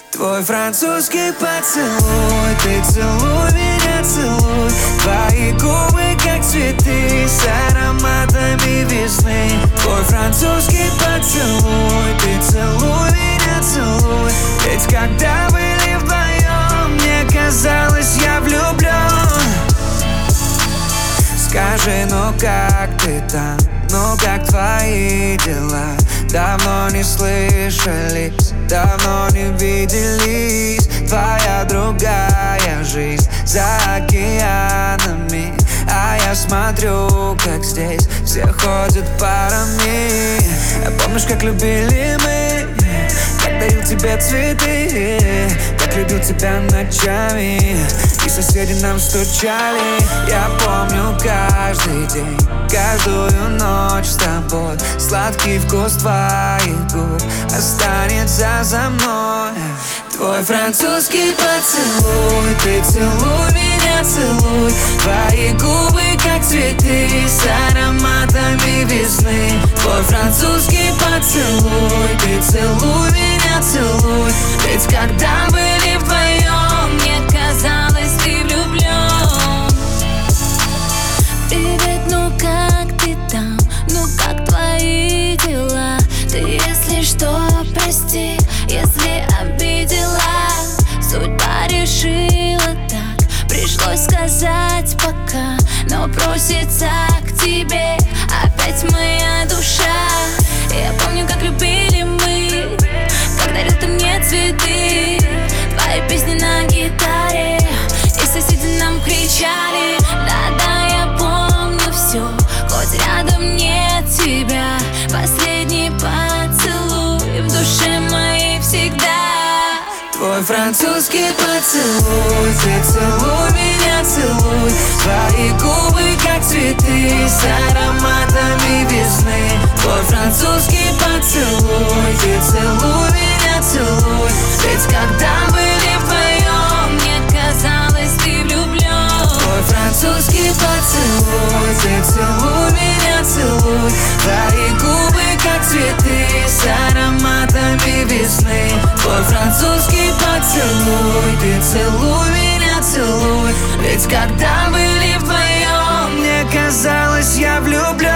Твой французский поцелуй, ты целуй меня, целуй. Твои губы как цветы с ароматами весны. Твой французский поцелуй, ты целуй меня, целуй. Ведь когда были вдвоем, мне казалось, я влюблен. Скажи, ну как ты там, ну как твои дела? Давно не слышались, давно не виделись. Твоя другая жизнь за океанами, а я смотрю, как здесь все ходят парами. Помнишь, как любили мы, как дарил тебе цветы, как любил тебя ночами, и соседи нам стучали. Я помню каждый день, каждую ночь с тобой. Сладкий вкус твоих губ останется за мной. Твой французский поцелуй, ты целуй меня, целуй. Твои губы как цветы с ароматами весны. Твой французский поцелуй, ты целуй меня, целуй. Ведь когда были вдвоем, мне казалось, ты влюблен. Привет, ну как ты там, ну как твои дела? Ты, если что, прости, если обидела. Судьба решила так, пришлось сказать пока. Но просится к тебе опять моя душа. Я помню, как любили мы, как дарил ты мне цветы. Твои песни на гитаре, и соседи нам кричали. Да-да, я помню все, хоть рядом нет тебя. Последний поцелуй в душе моей всегда. Твой французский поцелуй, ты целуй меня, целуй. Твои губы как цветы с ароматами весны. Твой французский поцелуй, ты целуй меня, целуй. Ведь когда были вдвоем, мне казалось, ты влюблен. Твой французский поцелуй, ты целуй меня, целуй. Твои губы как цветы с ароматами весны. Твой французский поцелуй, ты целуй меня, целуй. Ведь когда были вдвоем, мне казалось, я влюблен.